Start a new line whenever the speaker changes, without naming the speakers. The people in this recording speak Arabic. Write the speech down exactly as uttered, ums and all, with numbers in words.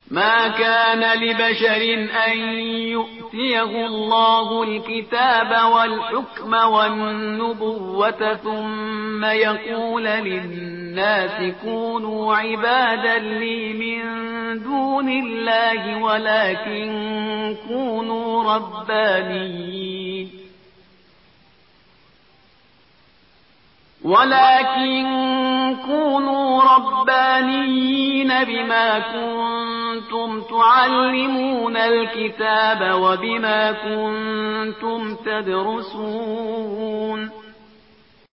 ما كان لبشر أن يؤتيه الله الكتاب والحكم والنبوة ثم يقول للناس كونوا عبادا لي من دون الله ولكن كونوا ربانيين ولكن كونوا ربانيين بما كنتم تعلمون الكتاب وبما كنتم تدرسون